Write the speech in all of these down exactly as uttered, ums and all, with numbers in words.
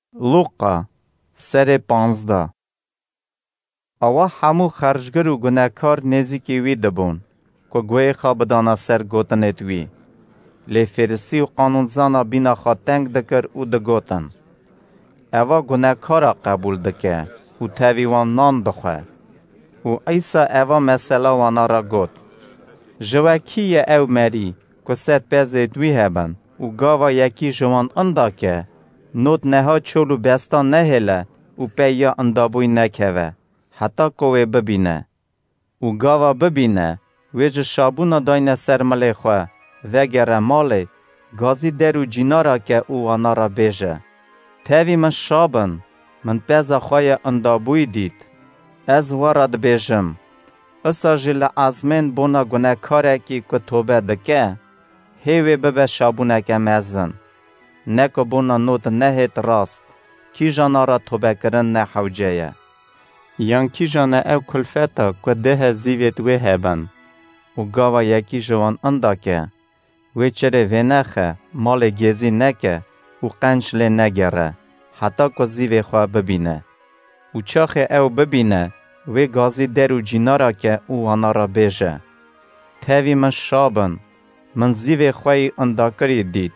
لوقا سر پانزده. اوا همو خرجگر و گناهکار نزدیکی وی دبون که گوی خواه بدانا سر گوتنت وی. لی فرسی و قانونزانا بینا خواه تنگ دکر او دگوتن. اوا گناهکارا قبول دکه و تاوی وان نان دخواه. و ایسا اوا مسئله وانا را گوت. جواکی او مری که ست پیزه دوی هبن و گاوا یکی جوان اندا که نوت نها چولو بستان نهله و پیا اندابوی نکوه حتی کوه ببینه و گاوا ببینه ویج شابونا داینه سرمله خواه وگره ماله گازی درو جینا را که او آنا را بیجه تاوی من شابن من پیزا خواه اندابوی دید از وارد بیجم اسا جل عزمین بونا گناه کاره کی که توبه دکه هیوی ببه شابونه که مزن نکو بونا نوت نهید راست کی جانا را توبه کرن نحوجه یان کی جانا او کلفتا که ده زیویت وی هبن و گاوا یکی جوان اندا که وی چره وی نخه مال گیزی نکه و قنش لی نگره حتی که زیوی خواه ببینه و چاخ او ببینه وی گازی درو جینا را که او آنا را بیجه تاوی من شابن من زیوی خواهی اندا کری دید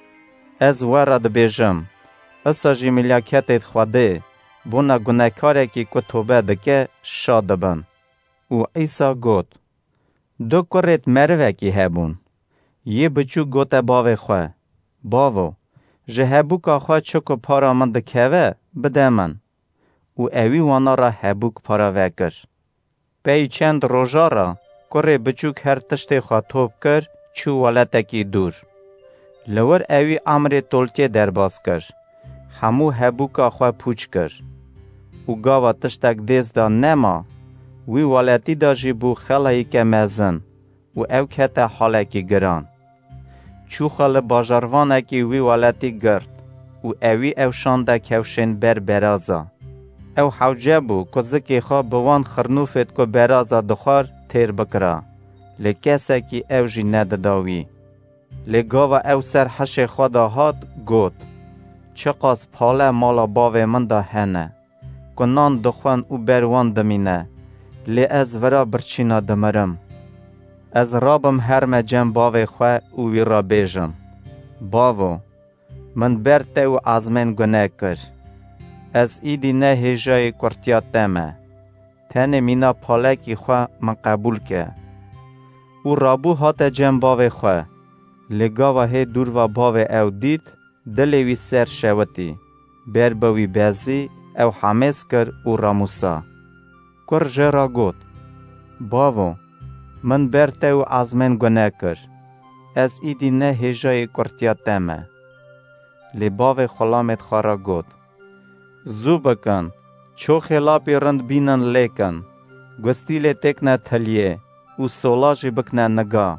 از وارد بیجم اسا جی ملیاکتت خواده بونا گناهکاره کی که توبه دکه شاد بن و ایسا گوت دو کرت مروه کی هبون یه بچو گوته باوه خواه باوو جه هبوکا خواه چکو پارا من دکوه بده من و اوی وانا را هبوک پارا وکر پی چند روژا را کره بچوک هر تشت خواه توب کر چو ولتکی دور لور اوی امر تولتی در باز کر همو هبوکا خواه پوچ کر و گاوا تشتک دیز دا نما وی ولتی دا جیبو خلایی که مزن و او کتا حالکی گران چو خال باجاروانه کی وی ولتی گرد و اوی او شانده کوشن بر برازا او حوجه بو که زکی خواه بوان خرنوفت که برازا دخار تیر بکرا لی کسا کی او جی ندداوی لی گاوا او سر حش خدا هات گوت چه قاس پاله مالا باوه من دا هنه که نان دخوان او بروان دمینه لی از ورا برچینا دمرم از رابم هرم جم باوه خواه او وی را بیجم باوو من برته و عزمین گناه کر از ایدی نه هجای کرتیات تمه تنه مینا پالکی خواه من قبول که او رابو هات جم باوه خواه لگاوه هی دور و باوه او دید دلوی سر شوتی بر بوی بازی او حمس کر او راموسا کر جرا گوت باوو من برته و عزمین گناه کر از ایدی نه هجای کرتیات تمه لی باوه خلامت خارا گوت زو بکن چو خلاپی رند بینن لیکن گستیل تکنه تلیه و سولاجی بکنه نگا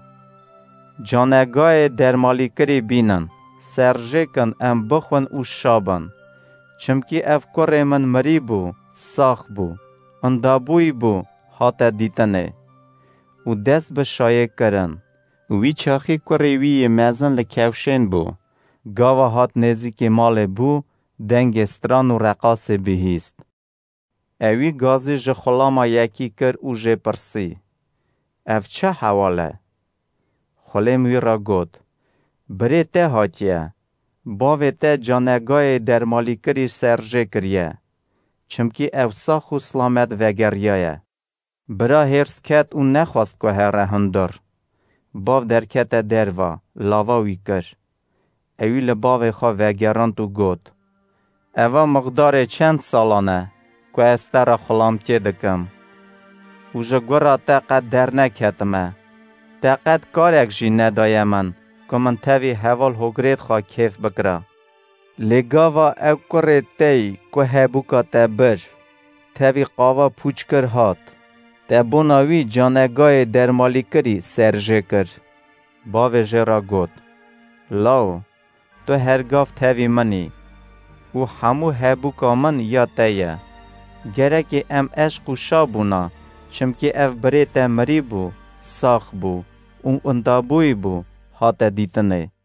جانگاه درمالی کری بینن سرجه کن ام بخون او شابن چمکی اف کره من مری بو ساخ بو اندابوی بو حاتا دیتنه و دست به شایع کرن وی چاخی کره وی مزن لکوشن بو گاوا هات نزیکی مال بو دنگ استران و رقاص بهیست اوی گازی جه خلاما یکی کر او جه پرسی اف چه حواله؟ خلیم وی را گود بری ته هاتیه باوی ته جانگاه درمالی کری سرجه کریه چمکی او ساخ و سلامت وگریه برا هرس کت او نخواست که هر هندر باو در کت دروا لاواوی کر اوی لباوی خواه وگران تو گود اوا مقدار چند سالانه که استر خلام که دکم و جگورا تاقت در نکتمه تاقت کارک جی ندایه من که من تاوی حوال هگرید خواه کیف بکره لگاوا او کره تی که هبوکا تا بر تاوی قاوا پوچ کر هات تا بوناوی جانگاه درمالی کری سرجه کر باوی جرا گود لاو تو هرگاف تاوی منی و همو هبوکا من یا تایه گرکی ام عشق و شابونا چمکی اف بریت مری بو ساخ بو اون اندابوی بو هاتا دیتنه